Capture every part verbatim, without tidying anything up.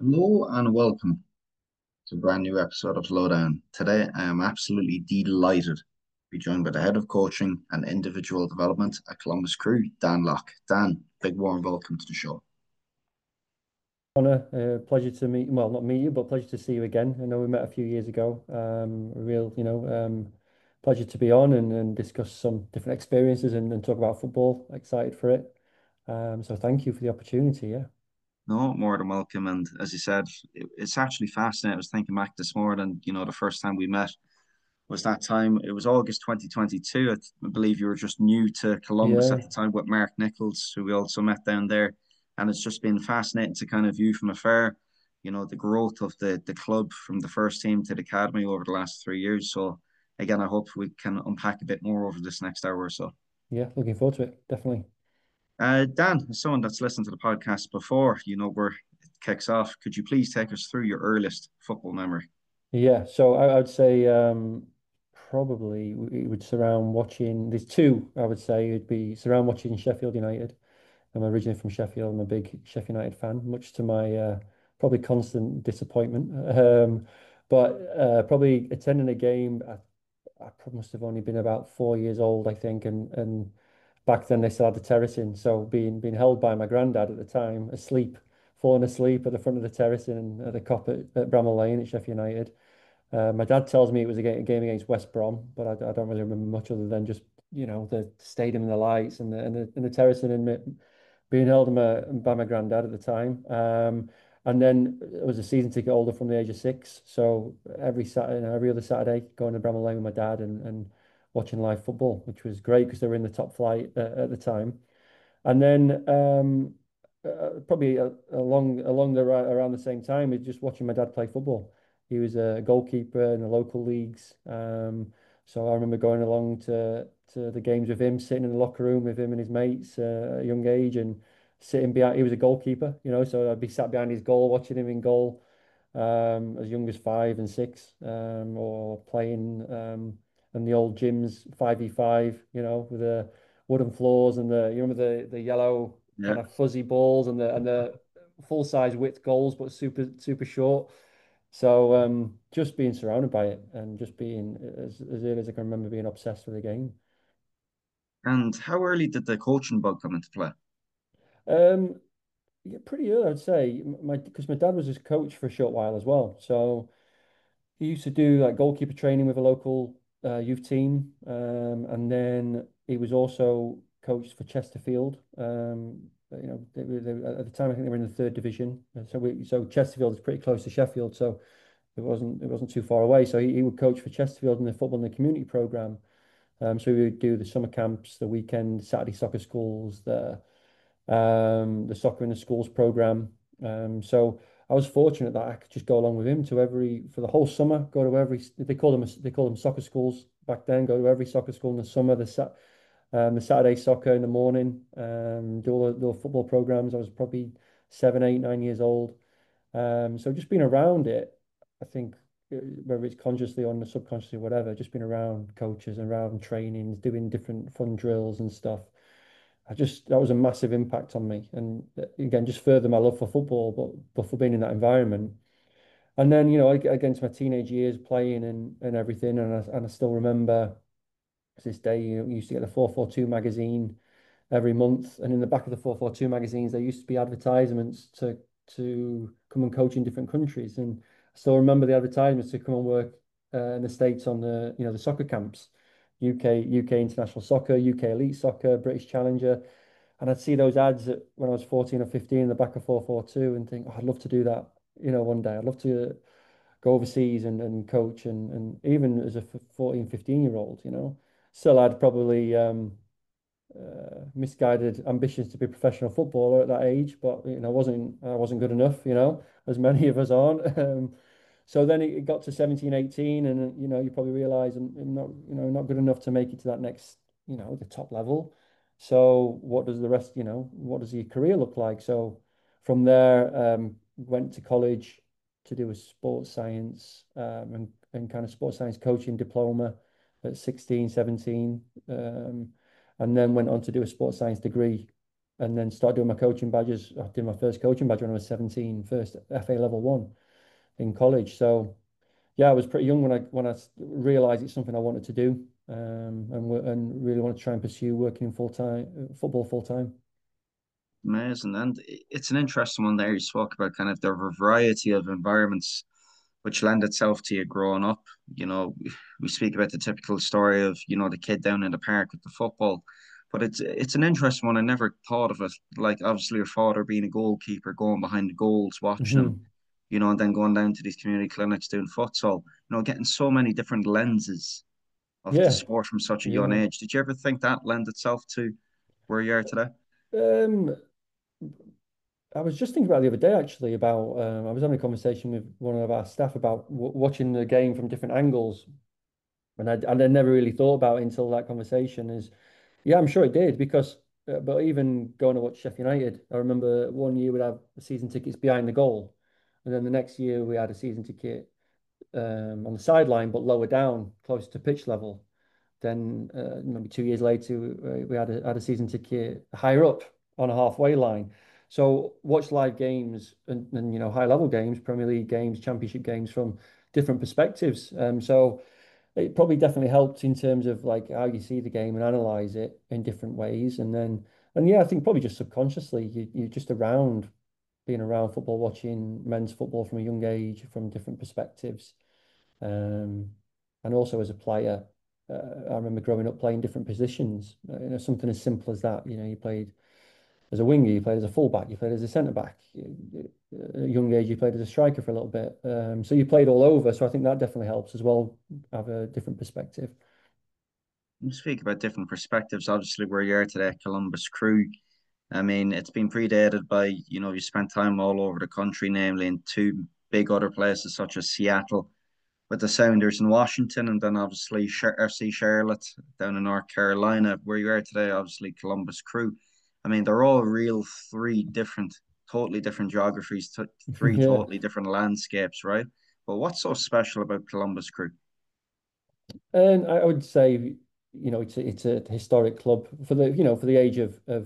Hello and welcome to a brand new episode of Lowdown. Today, I am absolutely delighted to be joined by the head of coaching and individual development at Columbus Crew, Dan Locke. Dan, big warm welcome to the show. Honor, uh, pleasure to meet, well, not meet you, but pleasure to see you again. I know we met a few years ago. Um, a real, you know, um, pleasure to be on and, and discuss some different experiences and, and talk about football. Excited for it. Um, so thank you for the opportunity. Yeah. No, more than welcome. And as you said, it, it's actually fascinating. I was thinking back this morning, you know, the first time we met was that time, it was August twenty twenty-two. I, I believe you were just new to Columbus at Yeah. the time with Mark Nichols, who we also met down there. And it's just been fascinating to kind of view from afar, you know, the growth of the the club from the first team to the academy over the last three years. So again, I hope we can unpack a bit more over this next hour or so. Yeah. Looking forward to it. Definitely. Uh, Dan, as someone that's listened to the podcast before, you know where it kicks off. Could you please take us through your earliest football memory? Yeah. So I, I would say um, probably it would surround watching, there's two, I would say. It'd be surround watching Sheffield United. I'm originally from Sheffield. I'm a big Sheffield United fan, much to my uh, probably constant disappointment. Um, but uh, probably attending a game, I, I probably must have only been about four years old, I think, and and back then they still had the terracing. So being being held by my granddad at the time, asleep, falling asleep at the front of the terracing at the Kop at, at Bramall Lane at Sheffield United. Uh, my dad tells me it was a game, game against West Brom, but I, I don't really remember much other than just you know the stadium and the lights and the and the, and the terracing and being held by my, by my granddad at the time. Um, and then I was a season ticket holder from the age of six. So every Saturday, every other Saturday, going to Bramall Lane with my dad and, and watching live football, which was great because they were in the top flight uh, at the time. And then um, uh, probably uh, along along the around the same time, is just watching my dad play football. He was a goalkeeper in the local leagues. Um, so I remember going along to to the games with him, sitting in the locker room with him and his mates uh, at a young age, and sitting behind. He was a goalkeeper, you know, so I'd be sat behind his goal, watching him in goal, um, as young as five and six, um, or playing um, in the old gyms, five v five, you know, with the wooden floors and the you remember the the yellow Yeah. kind of fuzzy balls and the and the full size width goals, but super super short. So um, just being surrounded by it and just being as as early as I can remember being obsessed with the game. And how early did the coaching bug come into play? Um, yeah, pretty early, I'd say. My because my dad was his coach for a short while as well. So he used to do like goalkeeper training with a local uh, youth team, um, and then he was also coached for Chesterfield. Um, you know, they, were- they, were- at the time I think they were in the third division. Uh, So we, so Chesterfield is pretty close to Sheffield, so it wasn't it wasn't too far away. So he, he would coach for Chesterfield in the football in the community program. Um, so we would do the summer camps, the weekend Saturday soccer schools, the um, the soccer in the schools program. Um, so I was fortunate that I could just go along with him to every for the whole summer. Go to every they call them they call them soccer schools back then. Go to every soccer school in the summer. The sat um, the Saturday soccer in the morning. Um, do all the, the football programs. I was probably seven, eight, nine years old. Um, so just being around it, I think uh, whether it's consciously or subconsciously, whatever, just being around coaches and around trainings, doing different fun drills and stuff. I just that was a massive impact on me, and uh, again, just further my love for football, but but for being in that environment. And then you know, against my teenage years, playing and and everything, and I, and I still remember to this day, you know, we used to get the four forty-two magazine every month, and in the back of the four forty-two magazines, there used to be advertisements to to come and coach in different countries, and I still remember the advertisements to come and work uh, in the States on the you know the soccer camps. U K U K international soccer, U K elite soccer, British Challenger, and I'd see those ads when I was fourteen or fifteen in the back of four forty-two and think, oh, I'd love to do that, you know, one day. I'd love to go overseas and, and coach. And, and even as a fourteen, fifteen year old, you know, still had probably um, uh, misguided ambitions to be a professional footballer at that age, but, you know, wasn't, I wasn't good enough, you know, as many of us aren't. Um, so then it got to seventeen, eighteen, and, you know, you probably realize I'm, I'm not, you know, not good enough to make it to that next, you know, the top level. So what does the rest, you know, what does your career look like? So from there, um, went to college to do a sports science um, and, and kind of sports science coaching diploma at sixteen, seventeen, um, and then went on to do a sports science degree and then started doing my coaching badges. I did my first coaching badge when I was seventeen, first F A level one in college. So yeah, I was pretty young when I when I realized it's something I wanted to do, um, and and really wanted to try and pursue working in full time football full time. Amazing. And it's an interesting one there. You spoke about kind of the variety of environments which lend itself to you growing up. You know, we speak about the typical story of, you know, the kid down in the park with the football, but it's it's an interesting one. I never thought of it. Like obviously your father being a goalkeeper, going behind the goals, watching him, Hmm. you know, and then going down to these community clinics doing futsal, you know, getting so many different lenses of the Yeah, sport from such a young yeah. age. Did you ever think that lend itself to where you are today? Um, I was just thinking about it the other day actually about um, I was having a conversation with one of our staff about w watching the game from different angles, and I and I never really thought about it until that conversation. Is yeah, I'm sure it did because, uh, but even going to watch Sheffield United, I remember one year we'd have season tickets behind the goal, and then the next year we had a season ticket um, on the sideline, but lower down, close to pitch level. Then uh, maybe two years later, we, we had a, had a season ticket higher up on a halfway line. So watch live games and, and you know high level games, Premier League games, Championship games from different perspectives. Um, so it probably definitely helped in terms of like how you see the game and analyze it in different ways. And then and yeah, I think probably just subconsciously you you're just around being around football, watching men's football from a young age from different perspectives. Um, and also as a player, uh, I remember growing up playing different positions. Uh, you know, something as simple as that. You know, you played as a winger, you played as a fullback, you played as a centre back. At a young age, you played as a striker for a little bit. Um, so you played all over. So I think that definitely helps as well. Have a different perspective. You speak about different perspectives. Obviously, where you are today, Columbus Crew. I mean, it's been predated by, you know, you spent time all over the country, namely in two big other places such as Seattle with the Sounders in Washington, and then obviously F C Charlotte down in North Carolina. Where you are today, obviously Columbus Crew. I mean, they're all real three different, totally different geographies, t three Yeah. totally different landscapes, right? But what's so special about Columbus Crew? And I would say, you know, it's a, it's a historic club for the, you know, for the age of of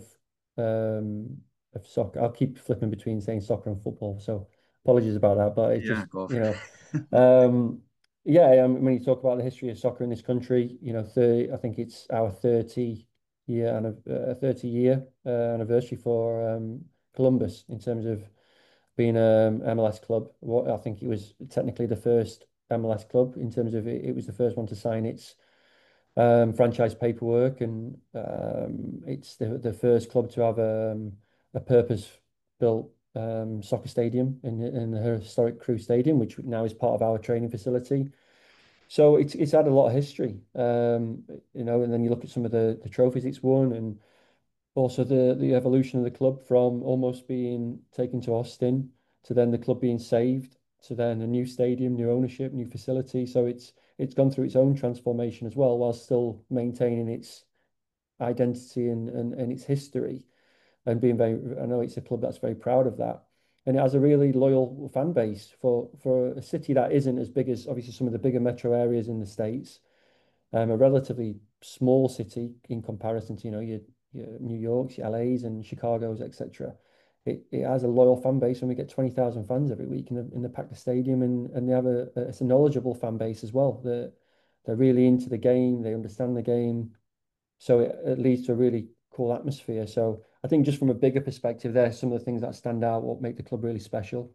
um of soccer. I'll keep flipping between saying soccer and football, so apologies about that. But it's Yeah, just, go you for know, it. um, yeah. Um, when you talk about the history of soccer in this country, you know, thirty, I think it's our thirty year and a thirty year uh, anniversary for um, Columbus in terms of being an M L S club. What I think it was technically the first M L S club in terms of it, it was the first one to sign its um, franchise paperwork, and um, it's the the first club to have um, a purpose-built um, soccer stadium in in the historic Crew Stadium, which now is part of our training facility. So it's it's had a lot of history, um, you know. And then you look at some of the the trophies it's won, and also the the evolution of the club from almost being taken to Austin to then the club being saved to then a new stadium, new ownership, new facility. So it's it's gone through its own transformation as well, while still maintaining its identity and, and, and its history and being very, I know it's a club that's very proud of that. And it has a really loyal fan base for for a city that isn't as big as obviously some of the bigger metro areas in the States, um, a relatively small city in comparison to, you know, your, your New York's, your L A's and Chicago's, et cetera. It, it has a loyal fan base, and we get twenty thousand fans every week in the in the packed stadium, and, and they have a, a it's a knowledgeable fan base as well. They're they're really into the game, they understand the game, so it, it leads to a really cool atmosphere. So I think just from a bigger perspective, there's some of the things that stand out, what make the club really special.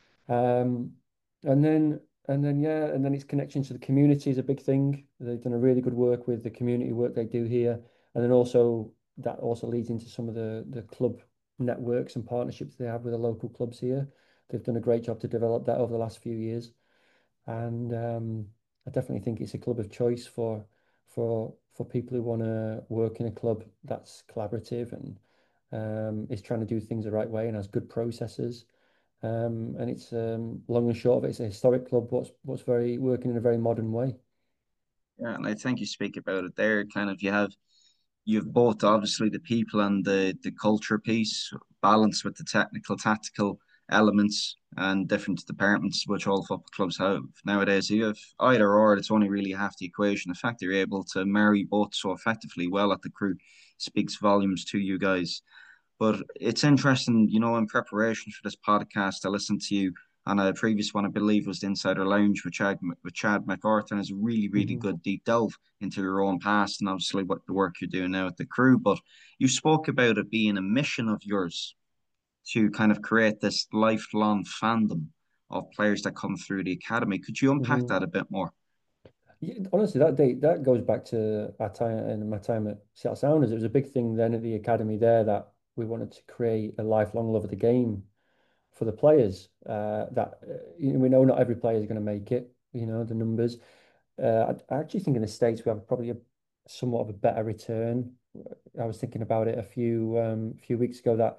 Um, and then and then yeah, and then its connection to the community is a big thing. They've done a really good work with the community work they do here, and then also that also leads into some of the the club networks and partnerships they have with the local clubs here. They've done a great job to develop that over the last few years, and um, I definitely think it's a club of choice for for for people who want to work in a club that's collaborative and um, is trying to do things the right way and has good processes. Um, and it's um, long and short of it, it's a historic club, what's what's very working in a very modern way. Yeah, and I think you speak about it there. Kind of, you have you've both obviously the people and the the culture piece balanced with the technical, tactical elements and different departments which all football clubs have nowadays. You have either or. It's only really half the equation. The fact that you're able to marry both so effectively well at the Crew speaks volumes to you guys. But it's interesting, you know, in preparation for this podcast, I listened to you on a previous one, I believe was the Insider Lounge with Chad with Chad MacArthur, and it's a really, really Hmm. good deep delve into your own past and obviously what the work you're doing now at the crew. But you spoke about it being a mission of yours to kind of create this lifelong fandom of players that come through the academy. Could you unpack Hmm. that a bit more? Yeah, honestly, that date that goes back to our time and my time at Seattle Sounders. It was a big thing then at the academy there that we wanted to create a lifelong love of the game for the players. Uh, that uh, you know, we know not every player is going to make it. You know the numbers. Uh, I, I actually think in the States we have probably a somewhat of a better return. I was thinking about it a few um, few weeks ago that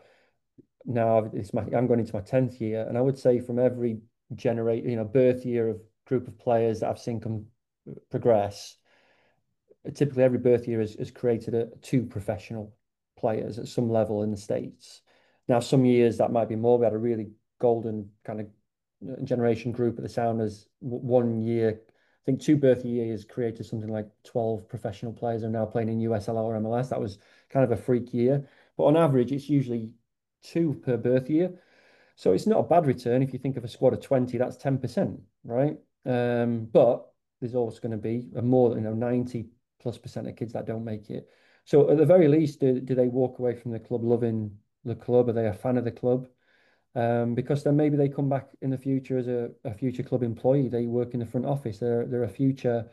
now it's my I'm going into my tenth year, and I would say from every generate you know birth year of group of players that I've seen come progress, typically every birth year has, has created a, two professional players at some level in the States. Now, some years that might be more. We had a really golden kind of uh, generation group at the Sounders. One year, I think two birth years created something like twelve professional players are now playing in U S L or M L S. That was kind of a freak year. But on average, it's usually two per birth year. So it's not a bad return if you think of a squad of twenty, that's ten percent, right? Um, but there's always going to be a more, you know, ninety plus percent of kids that don't make it. So at the very least, do, do they walk away from the club loving the club? Are they a fan of the club? Um, because then maybe they come back in the future as a, a future club employee. They work in the front office. They're they're a future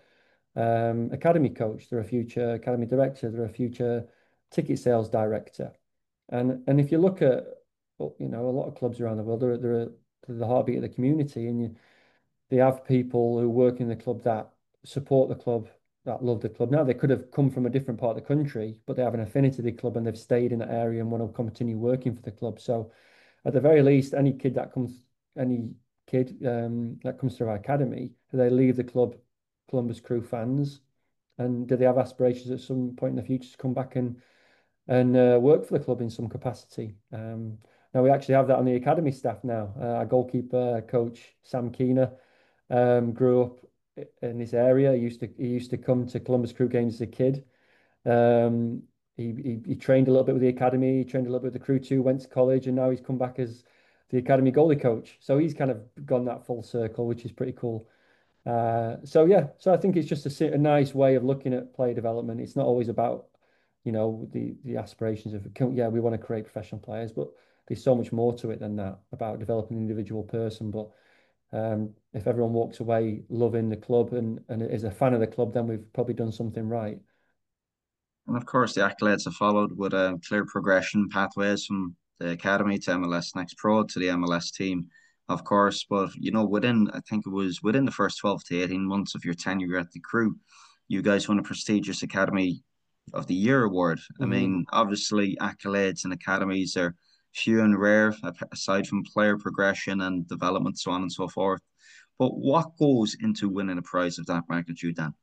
um, academy coach. They're a future academy director. They're a future ticket sales director. And and if you look at well, you know a lot of clubs around the world, they're they're, they're the heartbeat of the community, and you, they have people who work in the club that support the club, that love the club. Now they could have come from a different part of the country, but they have an affinity to the club and they've stayed in that area and want to continue working for the club. So at the very least, any kid that comes, any kid um, that comes through our academy, do they leave the club Columbus Crew fans? And do they have aspirations at some point in the future to come back and and uh, work for the club in some capacity? Um, now we actually have that on the academy staff now. Uh, our goalkeeper coach Sam Keener um, grew up in this area. He used to he used to come to Columbus Crew games as a kid. Um, he, he he trained a little bit with the academy. He trained a little bit with the crew too. Went to college, and now he's come back as the academy goalie coach. So he's kind of gone that full circle, which is pretty cool. Uh, so yeah, so I think it's just a, a nice way of looking at player development. It's not always about, you know, the the aspirations of yeah, we want to create professional players, but there's so much more to it than that about developing an individual person. But um, if everyone walks away loving the club and and is a fan of the club, then we've probably done something right. And of course, the accolades have followed with a clear progression pathways from the academy to M L S Next Pro to the M L S team, of course. But you know, within I think it was within the first twelve to eighteen months of your tenure at the crew, you guys won a prestigious Academy of the Year award. I Hmm. mean, obviously, accolades and academies are few and rare, aside from player progression and development, so on and so forth. But what goes into winning a prize of that magnitude, Dan?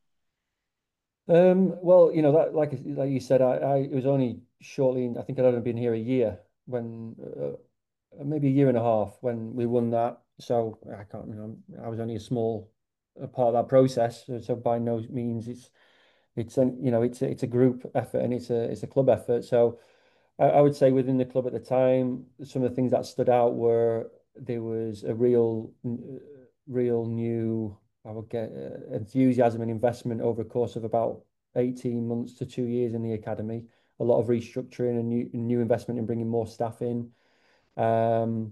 Um, well, you know that like like you said, I, I it was only shortly. I think I'd only been here a year when uh, maybe a year and a half when we won that. So I can't, you know, I was only a small uh, part of that process. So, so by no means it's it's an you know it's a, it's a group effort and it's a it's a club effort. So I, I would say within the club at the time, some of the things that stood out were there was a real real new I would get uh, enthusiasm and investment over a course of about eighteen months to two years in the academy. A lot of restructuring and new new investment in bringing more staff in. Um,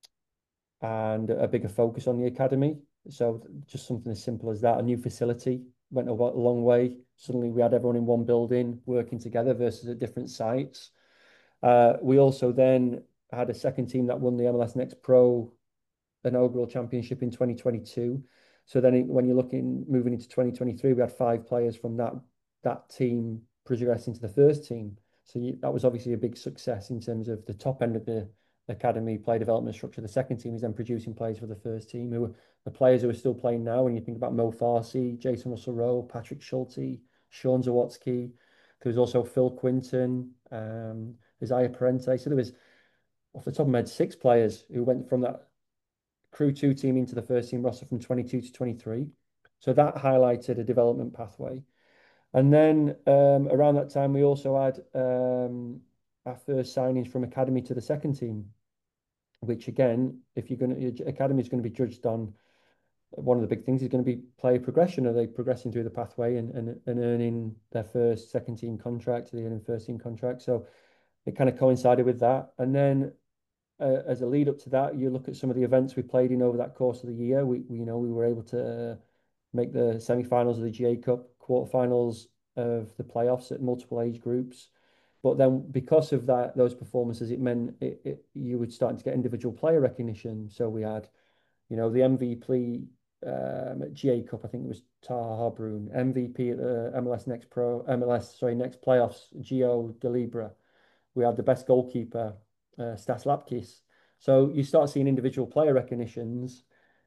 and a bigger focus on the academy. So just something as simple as that. A new facility went a, a long way. Suddenly we had everyone in one building working together versus at different sites. Uh, we also then had a second team that won the M L S Next Pro inaugural championship in twenty twenty-two. So then when you're looking moving into twenty twenty-three, we had five players from that that team progressing to the first team. So you, that was obviously a big success in terms of the top end of the academy play development structure. The second team is then producing players for the first team, who are the players who are still playing now. When you think about Mo Farsi, Jason Russell-Rowe, Patrick Schulte, Sean Zawatsky, there was also Phil Quinton, um, Isaiah Parente. So there was, off the top of my head, six players who went from that crew two team into the first team roster from twenty-two to twenty-three. So that highlighted a development pathway. And then um, around that time, we also had um, our first signings from academy to the second team, which again, if you're going to, academy is going to be judged on, one of the big things is going to be player progression. Are they progressing through the pathway and, and, and earning their first second team contract, are they earning first team contract? So it kind of coincided with that. And then uh, as a lead up to that, you look at some of the events we played in over that course of the year. We, we you know, we were able to make the semi-finals of the G A Cup, quarterfinals of the playoffs at multiple age groups. But then because of that, those performances, it meant it, it, you would start to get individual player recognition. So we had, you know, the M V P um, at G A Cup, I think it was Taha Harbrun, M V P at the M L S Next Pro, M L S, sorry, Next Playoffs, Gio Delibra. We had the best goalkeeper, uh, Stas Lapkis. So you start seeing individual player recognitions.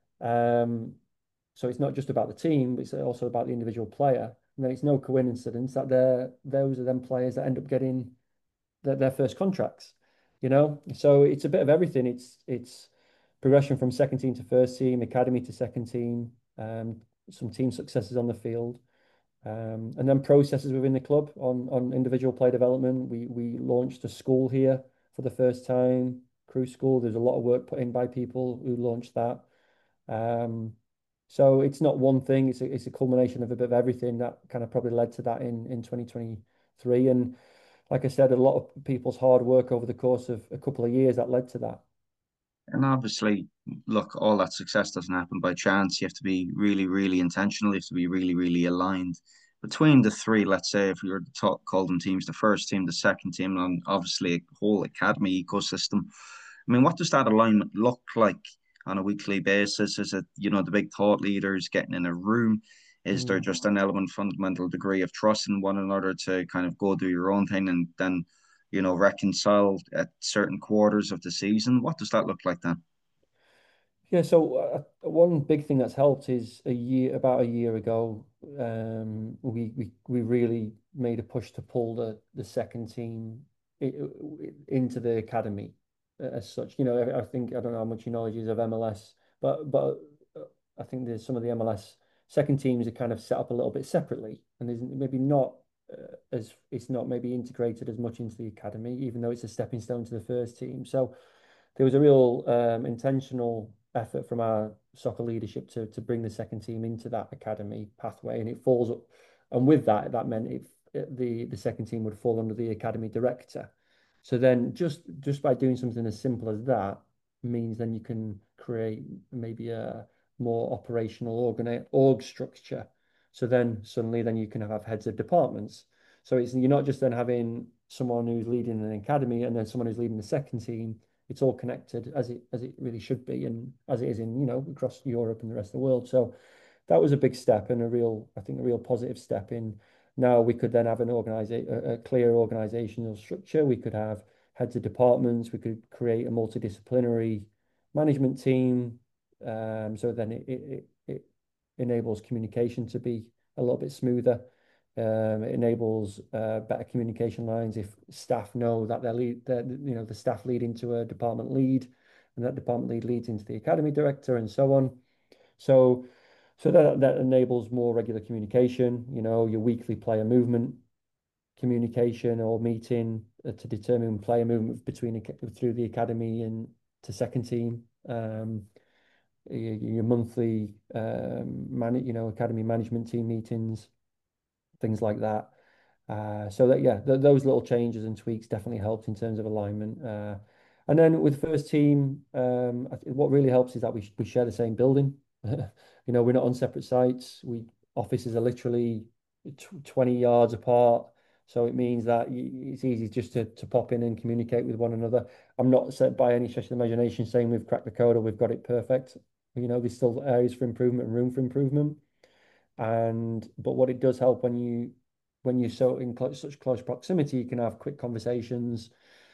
Um, so it's not just about the team, but it's also about the individual player. And then it's no coincidence that they're those are them players that end up getting their, their first contracts, you know? So it's a bit of everything. It's it's progression from second team to first team, academy to second team, um, some team successes on the field, um, and then processes within the club on on individual play development. We we launched a school here for the first time, Crew School. There's a lot of work put in by people who launched that. Um, so it's not one thing, it's a, it's a culmination of a bit of everything that kind of probably led to that in, in twenty twenty-three. And like I said, a lot of people's hard work over the course of a couple of years that led to that. And obviously, look, all that success doesn't happen by chance. You have to be really, really intentional. You have to be really, really aligned between the three. Let's say if we were to talk, call them teams, the first team, the second team, and obviously a whole academy ecosystem. I mean, what does that alignment look like on a weekly basis? Is it, you know, the big thought leaders getting in a room? Is there Mm. just an element, fundamental degree of trust in one another to kind of go do your own thing and then, you know, reconcile at certain quarters of the season? What does that look like then? Yeah, so uh, one big thing that's helped is a year, about a year ago, um, we, we we really made a push to pull the the second team i- i- into the academy uh, as such. You know, I, I think I don't know how much your knowledge is of M L S, but but uh, I think there's some of the M L S second teams are kind of set up a little bit separately, and there's maybe not uh, as it's not maybe integrated as much into the academy, even though it's a stepping stone to the first team. So there was a real um, intentional effort from our soccer leadership to to bring the second team into that academy pathway, and it falls up. And with that, that meant it, it the the second team would fall under the academy director. So then, just just by doing something as simple as that means then you can create maybe a more operational organ org structure. So then suddenly, then you can have heads of departments. So it's you're not just then having someone who's leading an academy and then someone who's leading the second team. It's all connected as it as it really should be, and as it is in, you know, across Europe and the rest of the world. So that was a big step and a real, I think, a real positive step in. Now we could then have an organization, a, a clear organizational structure. We could have heads of departments. We could create a multidisciplinary management team. Um, so then it, it it enables communication to be a little bit smoother. Um, it enables uh, better communication lines if staff know that their lead, that you know, the staff lead into a department lead, and that department lead leads into the academy director, and so on. So, so that that enables more regular communication. You know, your weekly player movement communication or meeting uh, to determine player movement between through the academy and to second team. Um, your, your monthly um, man, you know, academy management team meetings, things like that. Uh, so that yeah, th those little changes and tweaks definitely helped in terms of alignment. Uh, and then with first team, um, I th what really helps is that we sh we share the same building. You know, we're not on separate sites. We offices are literally tw twenty yards apart. So it means that y it's easy just to to pop in and communicate with one another. I'm not set by any stretch of the imagination saying we've cracked the code or we've got it perfect. You know, there's still areas for improvement and room for improvement. And but what it does help when you when you're so in close, such close proximity, you can have quick conversations,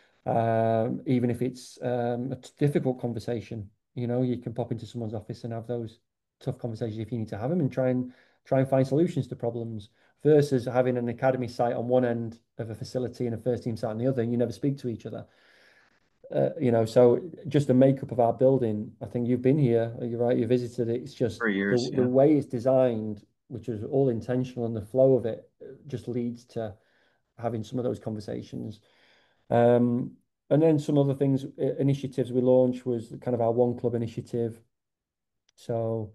um, even if it's um, a difficult conversation. You know, you can pop into someone's office and have those tough conversations if you need to have them, and try and try and find solutions to problems. Versus having an academy site on one end of a facility and a first team site on the other, and you never speak to each other. Uh, you know, so just the makeup of our building, I think you've been here, you're right, you visited it. It's just For the years, the yeah. way it's designed, which is all intentional, and the flow of it uh, just leads to having some of those conversations. Um, and then some other things, initiatives we launched was kind of our One Club initiative. So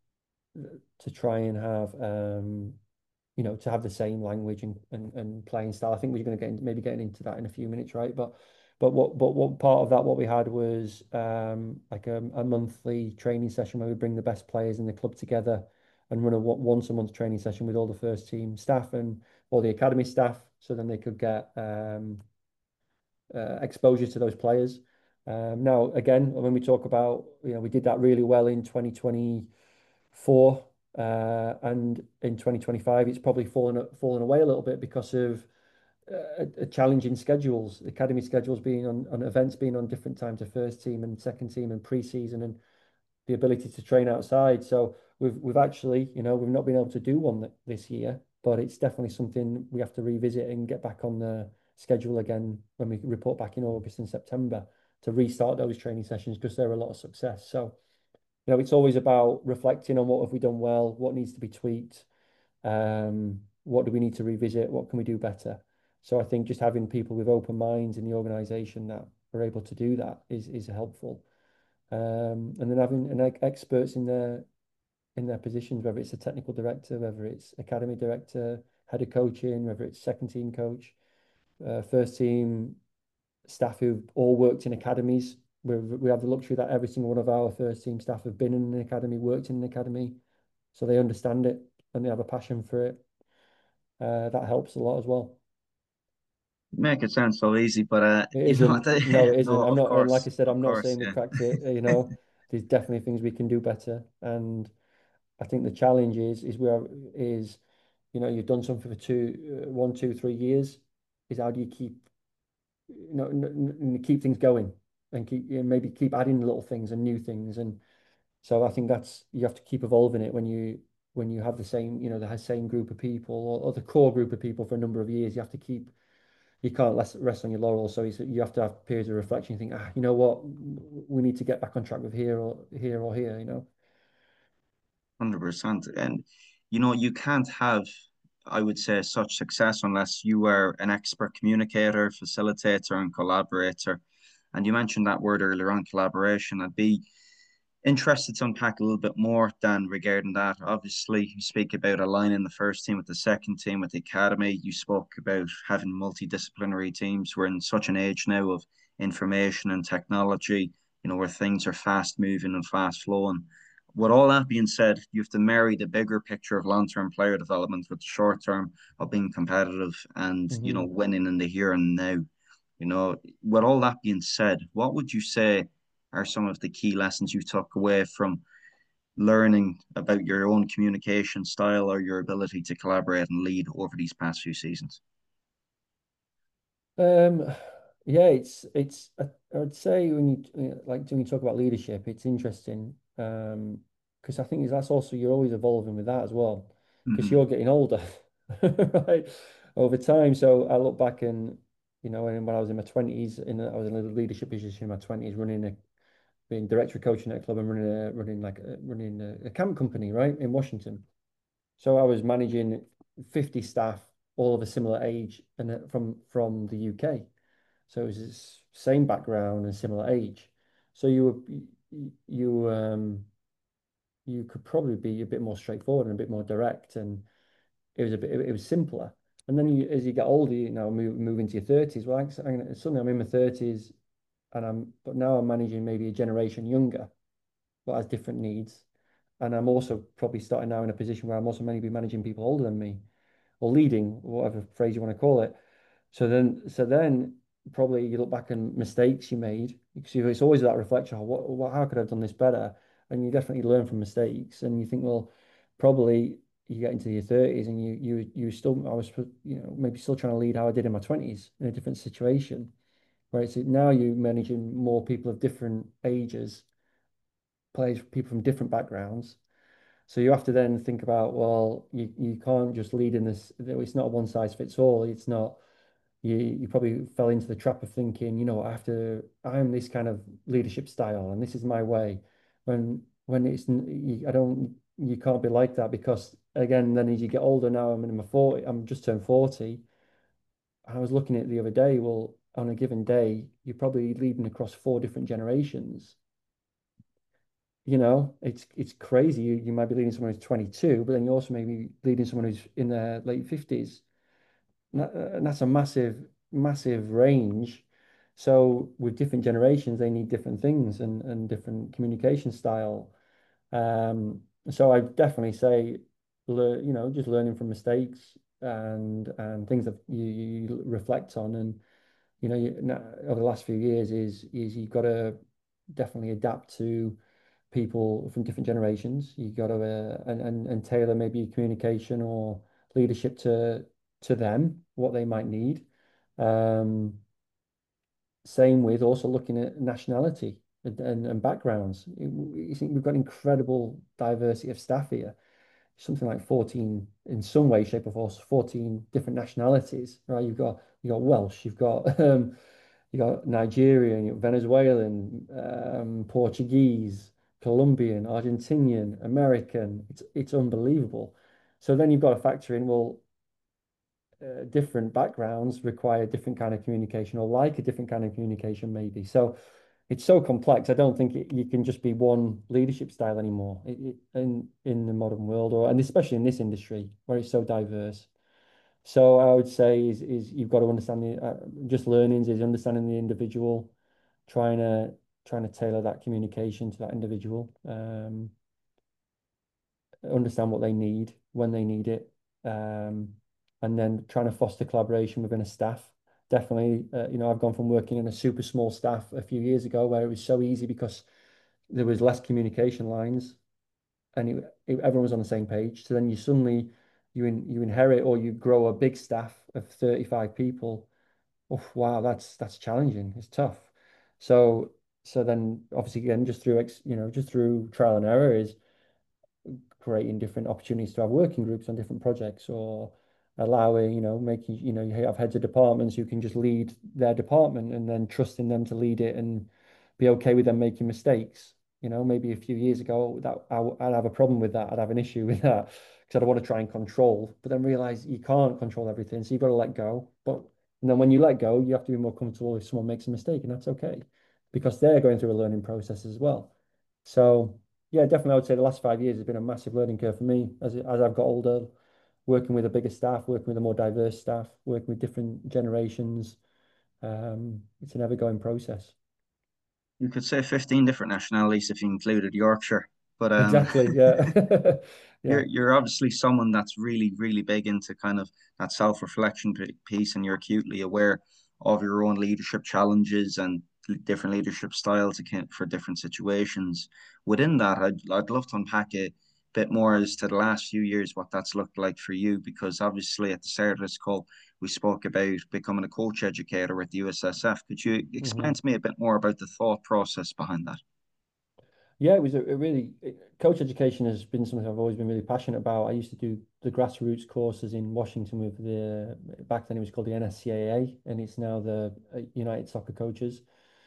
to try and have um, you know, to have the same language and, and, and playing style. I think we're going to get in, maybe getting into that in a few minutes, right? But but what but what part of that what we had was um, like a, a monthly training session where we bring the best players in the club together and run a once a month training session with all the first team staff and all the academy staff, so then they could get um, uh, exposure to those players. Um, now, again, when we talk about, you know, we did that really well in twenty twenty-four, uh, and in twenty twenty-five, it's probably fallen fallen away a little bit because of uh, a challenging schedules, academy schedules being on, on events being on different times of first team and second team and pre-season and the ability to train outside. So we've we've actually, you know, we've not been able to do one th this year, but it's definitely something we have to revisit and get back on the schedule again when we report back in August and September to restart those training sessions because they're a lot of success. So, you know, it's always about reflecting on what have we done well, what needs to be tweaked, um, what do we need to revisit, what can we do better. So I think just having people with open minds in the organization that are able to do that is is helpful. Um, and then having an experts in their in their positions, whether it's a technical director, whether it's academy director, head of coaching, whether it's second team coach, uh, first team staff who've all worked in academies. We we have the luxury that every single one of our first team staff have been in an academy, worked in an academy, so they understand it and they have a passion for it. Uh, that helps a lot as well. Make it sound so easy, but uh, It you know, isn't. No, the, it isn't. no, I'm of not. And like course, I said, of I'm not course, saying we yeah. cracked it. You know, there's definitely things we can do better. And I think the challenge is is where is, you know, you've done something for two, uh, one, two, three years. Is how do you keep, you know, n n keep things going and keep, you know, maybe keep adding little things and new things. And so I think that's you have to keep evolving it when you when you have the same, you know, the same group of people or, or the core group of people for a number of years. You have to keep you can't rest, rest on your laurels. So you have to have periods of reflection. You think, ah, you know what, we need to get back on track with here or here or here. You know. one hundred percent. And, you know, you can't have, I would say, such success unless you are an expert communicator, facilitator, and collaborator. And you mentioned that word earlier on, collaboration. I'd be interested to unpack a little bit more, Dan, regarding that. Obviously, you speak about aligning the first team with the second team with the academy. You spoke about having multidisciplinary teams. We're in such an age now of information and technology, you know, where things are fast moving and fast flowing. With all that being said, you have to marry the bigger picture of long-term player development with the short term of being competitive and, you know, Hmm. winning in the here and now. You know, with all that being said, what would you say are some of the key lessons you took away from learning about your own communication style or your ability to collaborate and lead over these past few seasons? Um, yeah, it's it's. I, I'd say when you, you know, like when you talk about leadership, it's interesting. Um, because I think that's also you're always evolving with that as well, because Mm-hmm. you're getting older, right, over time. So I look back and, you know, when, when I was in my twenties, in a, I was in a leadership position in my twenties, running a being director of coaching at a club and running a running like a, running a, a camp company, right, in Washington. So I was managing fifty staff, all of a similar age, and uh, from from the U K. So it was the same background and similar age. So you were you um you could probably be a bit more straightforward and a bit more direct, and it was a bit it was simpler. And then you, as you get older, you know, move move into your thirties. Well, I, suddenly I'm in my thirties, and I'm but now I'm managing maybe a generation younger, but has different needs. And I'm also probably starting now in a position where I'm also maybe managing people older than me or leading, whatever phrase you want to call it. So then, so then probably you look back and mistakes you made because it's always that reflection. Oh, what, what, how could I have done this better? And you definitely learn from mistakes. And you think, well, probably you get into your thirties and you you you still I was you know maybe still trying to lead how I did in my twenties in a different situation. Right. So now you're managing more people of different ages, players, people from different backgrounds. So you have to then think about, well, you, you can't just lead in this. It's not a one size fits all. It's not, you, you probably fell into the trap of thinking, you know, I have to, I'm this kind of leadership style and this is my way. When, when it's, you, I don't, you can't be like that because again, then as you get older now, I'm in my forty, I'm just turned forty. I was looking at it the other day. Well, on a given day, you're probably leading across four different generations. You know, it's it's crazy. You, you might be leading someone who's twenty-two, but then you also may be leading someone who's in their late fifties. And, that, and that's a massive, massive range. So with different generations, they need different things and, and different communication style. Um, so I definitely say, lear, you know, just learning from mistakes and and things that you, you reflect on, and you know, you, over the last few years is is you've got to definitely adapt to people from different generations. You got to uh, and, and and tailor maybe communication or leadership to to them, what they might need. Um, Same with also looking at nationality and, and, and backgrounds. You think we've got incredible diversity of staff here, something like fourteen in some way, shape, or form, fourteen different nationalities, right? You've got you got Welsh, you've got um, you got Nigerian, you got Venezuelan, um, Portuguese, Colombian, Argentinian, American. It's it's unbelievable. So then you've got to factor in, well, uh, different backgrounds require different kind of communication or like a different kind of communication maybe. So it's so complex. I don't think it, you can just be one leadership style anymore it, it, in in the modern world, or and especially in this industry where it's so diverse. So I would say is is you've got to understand the uh, just learnings is understanding the individual, trying to trying to tailor that communication to that individual, um, understand what they need when they need it, um, and then trying to foster collaboration within a staff. Definitely, uh, you know, I've gone from working in a super small staff a few years ago where it was so easy because there was less communication lines and it, it, everyone was on the same page. So then you suddenly you in, you inherit or you grow a big staff of thirty-five people. Oh, wow, that's that's challenging. It's tough. So so then obviously again just through ex, you know just through trial and error is creating different opportunities to have working groups on different projects or allowing, you know, making, you know, you have heads of departments who can just lead their department and then trusting them to lead it and be okay with them making mistakes. You know, maybe a few years ago that I, would have a problem with that. I'd have an issue with that because I'd want to try and control, but then realize you can't control everything. So you've got to let go. But and then when you let go, you have to be more comfortable if someone makes a mistake, and that's okay because they're going through a learning process as well. So yeah, definitely. I would say the last five years has been a massive learning curve for me as as I've got older, working with a bigger staff, working with a more diverse staff, working with different generations. Um, it's an ever-going process. You could say fifteen different nationalities if you included Yorkshire. But um, Exactly. Yeah. Yeah. you're you're obviously someone that's really, really big into kind of that self-reflection piece, and you're acutely aware of your own leadership challenges and different leadership styles for different situations. Within that, I'd I'd love to unpack a bit more as to the last few years, what that's looked like for you, because obviously at the start of this call, we spoke about becoming a coach educator with the U S S F. Could you explain Hmm. to me a bit more about the thought process behind that? Yeah, it was a, a really coach education has been something I've always been really passionate about. I used to do the grassroots courses in Washington with the back then it was called the N S C A A and it's now the uh, United Soccer Coaches.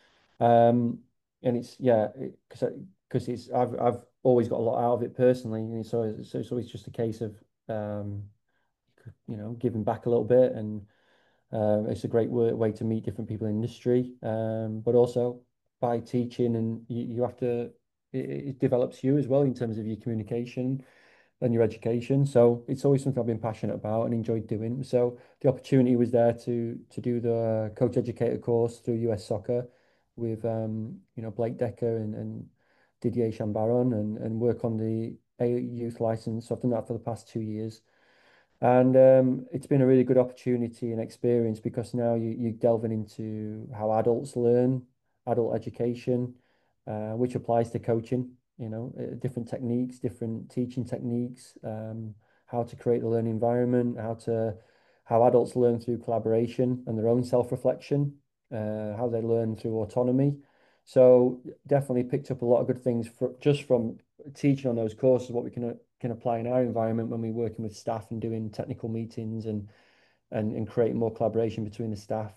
Um, and it's yeah, because because it's I've I've always got a lot out of it personally, and so so it's always just a case of um, you know, giving back a little bit, and um, it's a great way, way to meet different people in the industry. Um, but also by teaching, and you, you have to it, it develops you as well in terms of your communication and your education. So it's always something I've been passionate about and enjoyed doing. So the opportunity was there to to do the coach educator course through U S Soccer with um, you know, Blake Decker and, and Didier Chambaron and, and work on the A youth license. So I've done that for the past two years. And um, it's been a really good opportunity and experience because now you, you're delving into how adults learn, adult education, uh, which applies to coaching, you know, uh, different techniques, different teaching techniques, um, how to create the learning environment, how to, how adults learn through collaboration and their own self-reflection, uh, how they learn through autonomy. So definitely picked up a lot of good things for, just from teaching on those courses, what we can uh, can apply in our environment when we're working with staff and doing technical meetings and and, and creating more collaboration between the staff.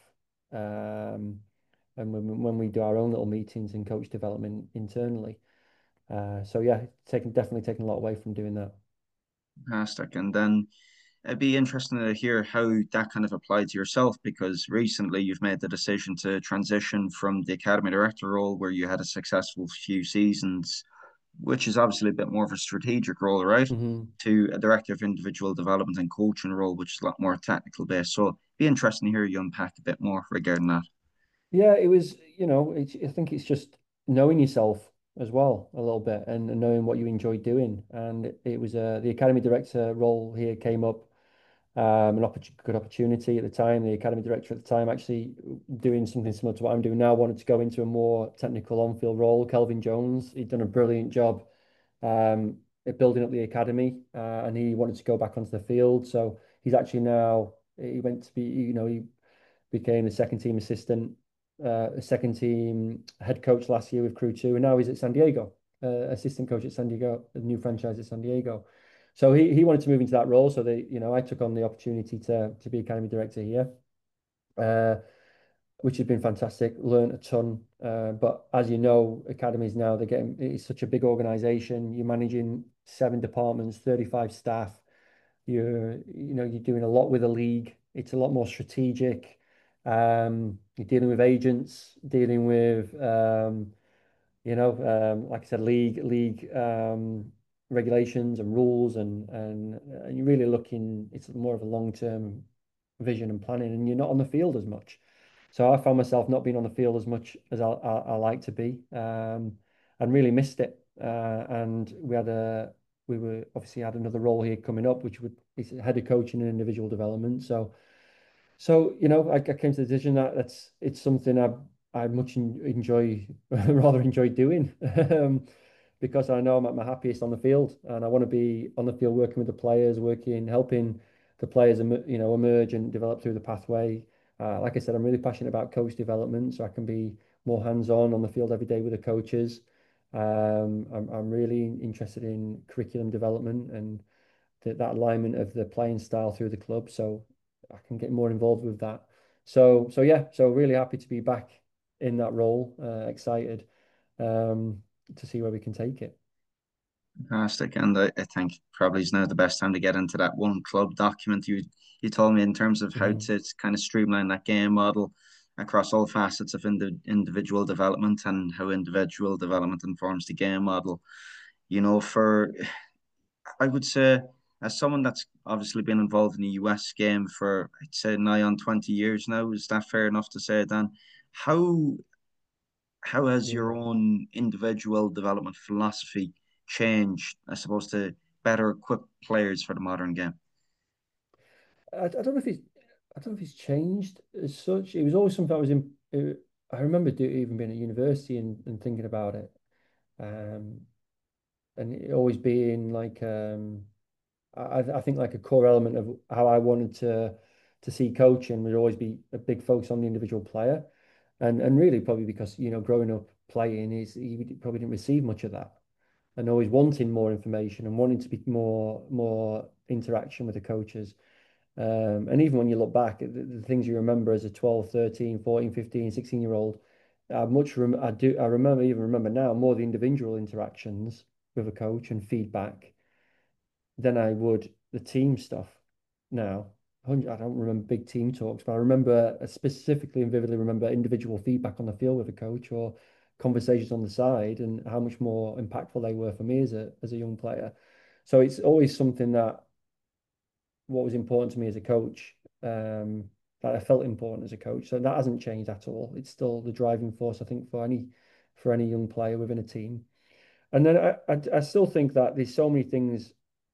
Um, and when, when we do our own little meetings and coach development internally. Uh, so yeah, taking definitely taking a lot away from doing that. Fantastic. And then it'd be interesting to hear how that kind of applied to yourself because recently you've made the decision to transition from the academy director role where you had a successful few seasons, which is obviously a bit more of a strategic role, right? Hmm. To a director of individual development and coaching role, which is a lot more technical based. So it'd be interesting to hear you unpack a bit more regarding that. Yeah, it was, you know, it's, I think it's just knowing yourself as well a little bit and, and knowing what you enjoy doing. And it, it was uh, the academy director role here came up, um, an oppor good opportunity at the time. The academy director at the time actually doing something similar to what I'm doing now, wanted to go into a more technical on-field role. Kelvin Jones, he'd done a brilliant job um, at building up the academy, uh, and he wanted to go back onto the field. So he's actually now he went to be, you know, he became a second team assistant, uh, a second team head coach last year with Crew Two, and now he's at San Diego, uh, assistant coach at San Diego, the new franchise at San Diego. So he he wanted to move into that role. So they, you know, I took on the opportunity to to be academy director here, uh, which has been fantastic. Learned a ton. Uh, but as you know, academies now they're getting it's such a big organization. You're managing seven departments, thirty-five staff. You're, you know, you're doing a lot with a league. It's a lot more strategic. Um, you're dealing with agents, dealing with, um, you know, um, like I said, league league um, regulations and rules, and and and you're really looking. It's more of a long-term vision and planning, and you're not on the field as much. So I found myself not being on the field as much as I, I, I like to be, um, and really missed it. Uh, and we had a we were obviously had another role here coming up, which would is head of coaching and individual development. So so you know, I, I came to the decision that that's it's something I I much en- enjoy rather enjoy doing, um, because I know I'm at my happiest on the field, and I want to be on the field working with the players, working helping the players em- you know emerge and develop through the pathway. Uh, like I said, I'm really passionate about coach development, so I can be more hands-on on the field every day with the coaches. Um, I'm I'm really interested in curriculum development and that that alignment of the playing style through the club. So I can get more involved with that. So so yeah, so really happy to be back in that role. Uh, excited um, to see where we can take it. Fantastic. And I, I think probably is now the best time to get into that one club document you you told me in terms of how Mhm. to kind of streamline that game model across all facets of indi individual development and how individual development informs the game model. You know, for I would say as someone that's obviously been involved in the U S game for I'd say nigh on twenty years now, is that fair enough to say, Dan? How how has Yeah. your own individual development philosophy changed, I suppose, to better equip players for the modern game? I, I don't know if it's I don't know if it's changed as such. It was always something I was in. uh, I remember do, even being at university and, and thinking about it, um, and it always being like um, I, I think like a core element of how I wanted to to see coaching would always be a big focus on the individual player, and and really probably because you know growing up playing is he probably didn't receive much of that, and always wanting more information and wanting to be more more interaction with the coaches. Um, and even when you look back at the, the things you remember as a twelve, thirteen, fourteen, fifteen, sixteen year old, I much rem I do I remember even remember now more the individual interactions with a coach and feedback than I would the team stuff now. I don't remember big team talks, but I remember uh, specifically and vividly remember individual feedback on the field with a coach or conversations on the side and how much more impactful they were for me as a as a young player. So it's always something that what was important to me as a coach, um, that I felt important as a coach. So that hasn't changed at all. It's still the driving force, I think, for any for any young player within a team. And then I, I, I still think that there's so many things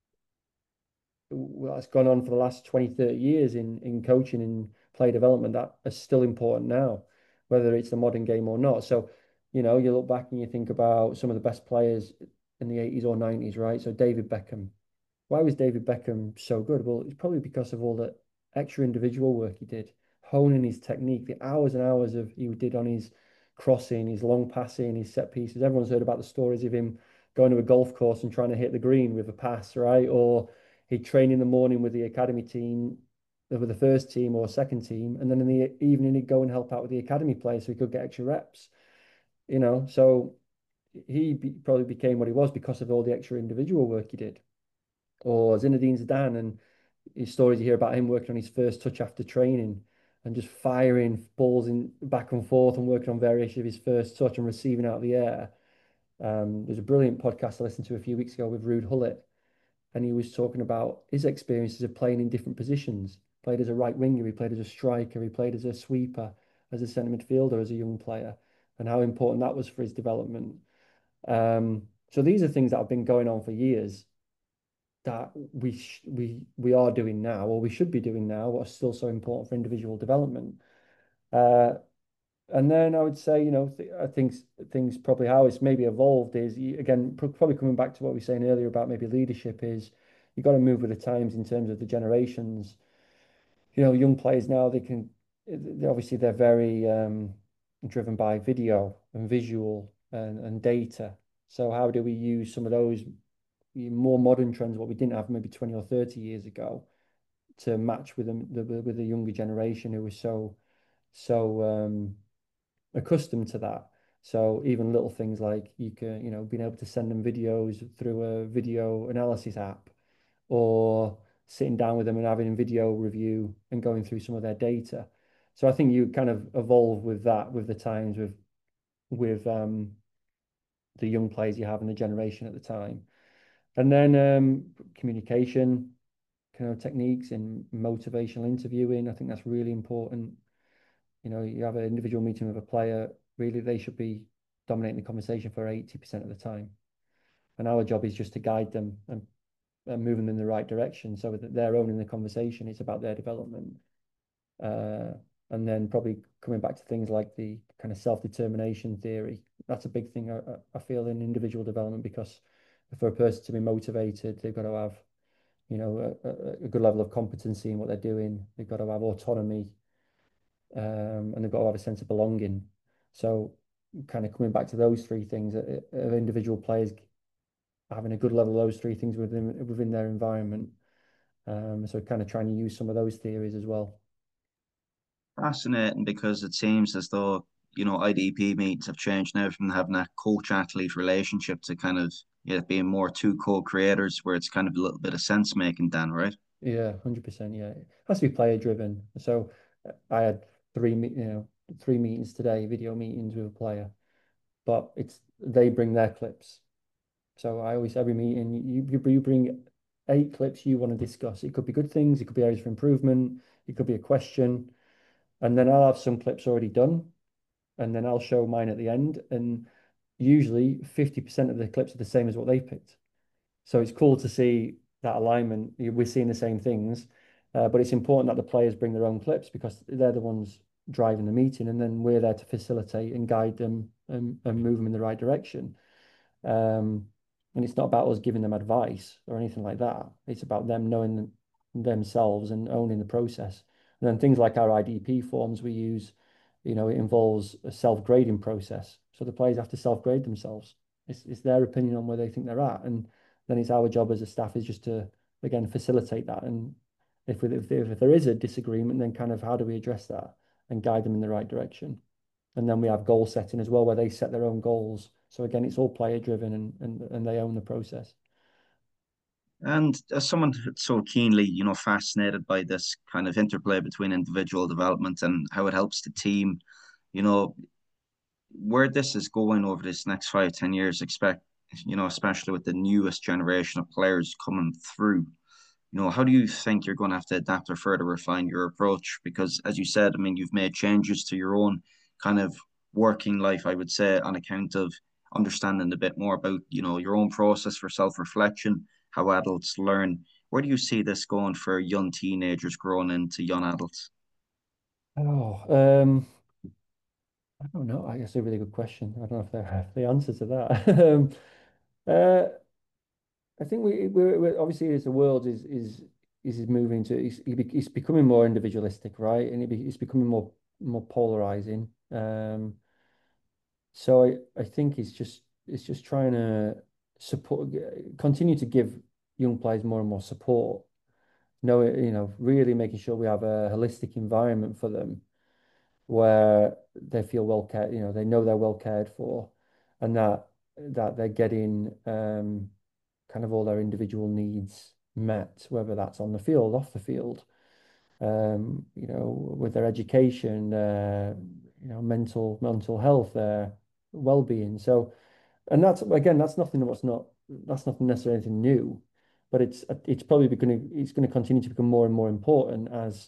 well, that's gone on for the last twenty, thirty years in, in coaching and player development that are still important now, whether it's the modern game or not. So, you know, you look back and you think about some of the best players in the eighties or nineties, right? So David Beckham. Why was David Beckham so good? Well, it's probably because of all the extra individual work he did, honing his technique, the hours and hours of he did on his crossing, his long passing, his set pieces. Everyone's heard about the stories of him going to a golf course and trying to hit the green with a pass, right? Or he'd train in the morning with the academy team, with the first team or second team, and then in the evening he'd go and help out with the academy players so he could get extra reps. You know, so he be, probably became what he was because of all the extra individual work he did. Or Zinedine Zidane and his stories you hear about him working on his first touch after training and just firing balls in back and forth and working on variations of his first touch and receiving out of the air. Um, there's a brilliant podcast I listened to a few weeks ago with Ruud Hullet, and he was talking about his experiences of playing in different positions. Played as a right winger, he played as a striker, he played as a sweeper, as a centre midfielder, as a young player, and how important that was for his development. Um, so these are things that have been going on for years that we sh we we are doing now, or we should be doing now, what are still so important for individual development. Uh, and then I would say, you know, th I think things probably how it's maybe evolved is you, again pr probably coming back to what we were saying earlier about maybe leadership is you got to move with the times in terms of the generations. You know, young players now they can they, obviously they're very um, driven by video and visual and, and data. So how do we use some of those more modern trends, what we didn't have maybe twenty or thirty years ago, to match with them the, with the younger generation who was so so um, accustomed to that. So even little things like you can, you know, being able to send them videos through a video analysis app, or sitting down with them and having a video review and going through some of their data. So I think you kind of evolve with that, with the times, with with um, the young players you have in the generation at the time. And then um, communication, kind of techniques and motivational interviewing. I think that's really important. You know, you have an individual meeting with a player, really they should be dominating the conversation for eighty percent of the time. And our job is just to guide them and, and move them in the right direction so that they're owning the conversation. It's about their development. Uh, and then probably coming back to things like the kind of self-determination theory. That's a big thing I, I feel in individual development, because for a person to be motivated, they've got to have, you know, a, a good level of competency in what they're doing. They've got to have autonomy, um, and they've got to have a sense of belonging. So, kind of coming back to those three things, uh, of individual players having a good level of those three things within within their environment. Um, so, kind of trying to use some of those theories as well. Fascinating because it seems as though, you know, I D P meetings have changed now from having that coach-athlete relationship to kind of, yeah, being more two co-creators where it's kind of a little bit of sense making, Dan, right? Yeah, one hundred percent. Yeah, it has to be player driven. So, uh, I had three, me- you know, three meetings today, video meetings with a player, but it's they bring their clips. So I always every meeting you you you bring eight clips you want to discuss. It could be good things, it could be areas for improvement, it could be a question, and then I'll have some clips already done, and then I'll show mine at the end. And usually fifty percent of the clips are the same as what they picked. So it's cool to see that alignment. We're seeing the same things, uh, but it's important that the players bring their own clips because they're the ones driving the meeting, and then we're there to facilitate and guide them and, and move them in the right direction. Um, and it's not about us giving them advice or anything like that. It's about them knowing them, themselves and owning the process. And then things like our I D P forms we use, you know, it involves a self-grading process. So the players have to self-grade themselves. It's, it's their opinion on where they think they're at. And then it's our job as a staff is just to, again, facilitate that. And if, we, if, if there is a disagreement, then kind of how do we address that and guide them in the right direction? And then we have goal setting as well, where they set their own goals. So again, it's all player driven, and, and, and they own the process. And as someone that's so keenly, you know, fascinated by this kind of interplay between individual development and how it helps the team, you know, where this is going over this next five, ten years, expect, you know, especially with the newest generation of players coming through, you know, how do you think you're going to have to adapt or further refine your approach? Because as you said, I mean, you've made changes to your own kind of working life, I would say, on account of understanding a bit more about, you know, your own process for self-reflection, how adults learn. Where do you see this going for young teenagers growing into young adults? Oh, um, I don't know. I guess a really good question. I don't know if they have the answer to that. um, uh, I think we we're, we're obviously as the world is is is moving to it's, it's becoming more individualistic, right? And it be, it's becoming more more polarizing. Um, so I I think it's just it's just trying to support, continue to give young players more and more support. No, you know, really making sure we have a holistic environment for them where they feel well cared, you know, they know they're well cared for, and that that they're getting um, kind of all their individual needs. met, whether that's on the field, off the field, um, you know, with their education, uh, you know, mental mental health, their well-being. So, and that's again, that's nothing what's not that's not necessarily anything new, but it's it's probably going to it's going to continue to become more and more important as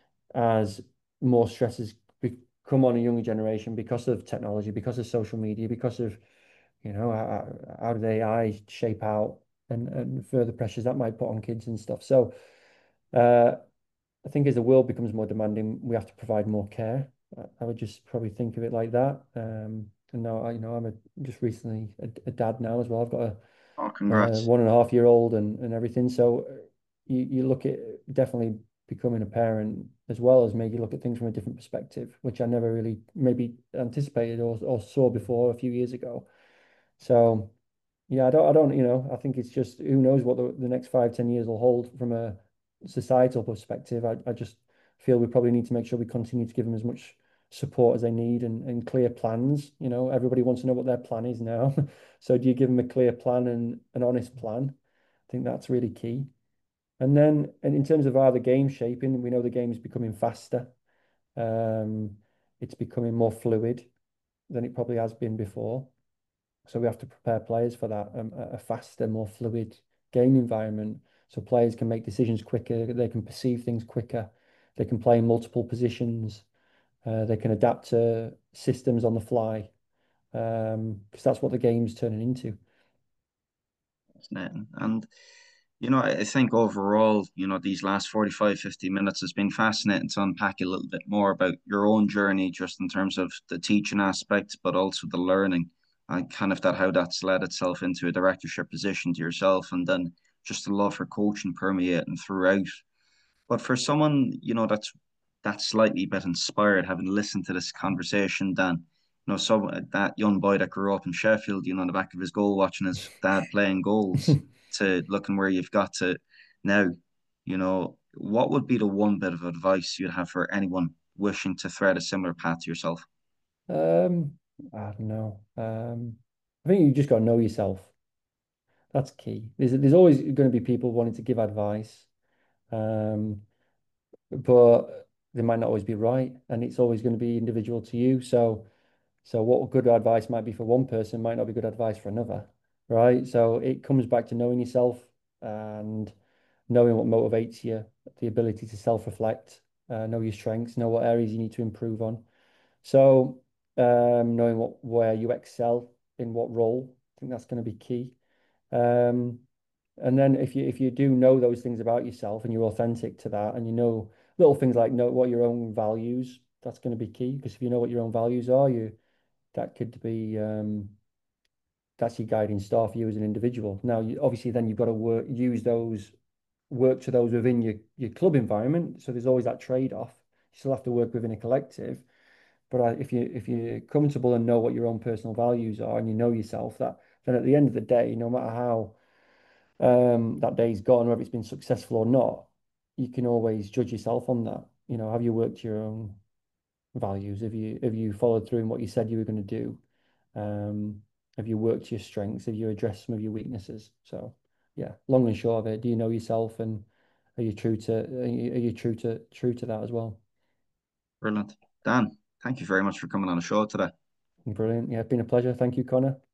as more stresses become on a younger generation because of technology, because of social media, because of, you know, how, how did A I shape out and, and further pressures that might put on kids and stuff. So uh, I think as the world becomes more demanding, we have to provide more care. I, I would just probably think of it like that. Um, and now, I, you know, I'm a, just recently a, a dad now as well. I've got a Oh, uh, congrats. one and a half year old and, and everything. So uh, you, you look at definitely becoming a parent as well as maybe look at things from a different perspective, which I never really maybe anticipated or, or saw before a few years ago. So yeah, I don't, I don't, you know, I think it's just who knows what the, the next five, ten years will hold from a societal perspective. I, I just feel we probably need to make sure we continue to give them as much support as they need and, and clear plans. You know, everybody wants to know what their plan is now. So do you give them a clear plan and an honest plan? I think that's really key. And then, and in terms of how the game's shaping, we know the game is becoming faster. Um, it's becoming more fluid than it probably has been before. So we have to prepare players for that, um, a faster, more fluid game environment. So players can make decisions quicker, they can perceive things quicker, they can play in multiple positions, uh, they can adapt to systems on the fly, um, because that's what the game's turning into. Fascinating. And, you know, I I think overall, you know, these last forty-five, fifty minutes has been fascinating to unpack a little bit more about your own journey, just in terms of the teaching aspect, but also the learning and kind of that how that's led itself into a directorship position to yourself, and then just the love for coaching permeating throughout. But for someone, you know, that's that's slightly bit inspired, having listened to this conversation, Dan, you know, so that young boy that grew up in Sheffield, you know, on the back of his goal, watching his dad playing goals, to looking where you've got to now, you know, what would be the one bit of advice you'd have for anyone wishing to thread a similar path to yourself? Um, I don't know. Um, I think you just got to know yourself. That's key. There's there's always going to be people wanting to give advice, um, but they might not always be right, and it's always going to be individual to you. So So what good advice might be for one person might not be good advice for another, right? So it comes back to knowing yourself and knowing what motivates you, the ability to self-reflect, uh, know your strengths, know what areas you need to improve on. So um, knowing what where you excel in what role, I think that's going to be key. Um, and then if you if you do know those things about yourself and you're authentic to that, and you know little things like know what your own values, that's going to be key because if you know what your own values are, you that could be um, that's your guiding star for you as an individual. Now, you, obviously, then you've got to work, use those, work to those within your your club environment. So there's always that trade-off. You still have to work within a collective. But I, if you if you're comfortable and know what your own personal values are and you know yourself, that then at the end of the day, no matter how um, that day's gone, whether it's been successful or not, you can always judge yourself on that. You know, have you worked your own values? Have you have you followed through in what you said you were going to do? Um, have you worked your strengths? Have you addressed some of your weaknesses? So, yeah, long and short of it, do you know yourself, and are you true to are you, are you true to true to that as well? Brilliant. Dan, thank you very much for coming on the show today. Brilliant. Yeah, it's been a pleasure. Thank you, Connor.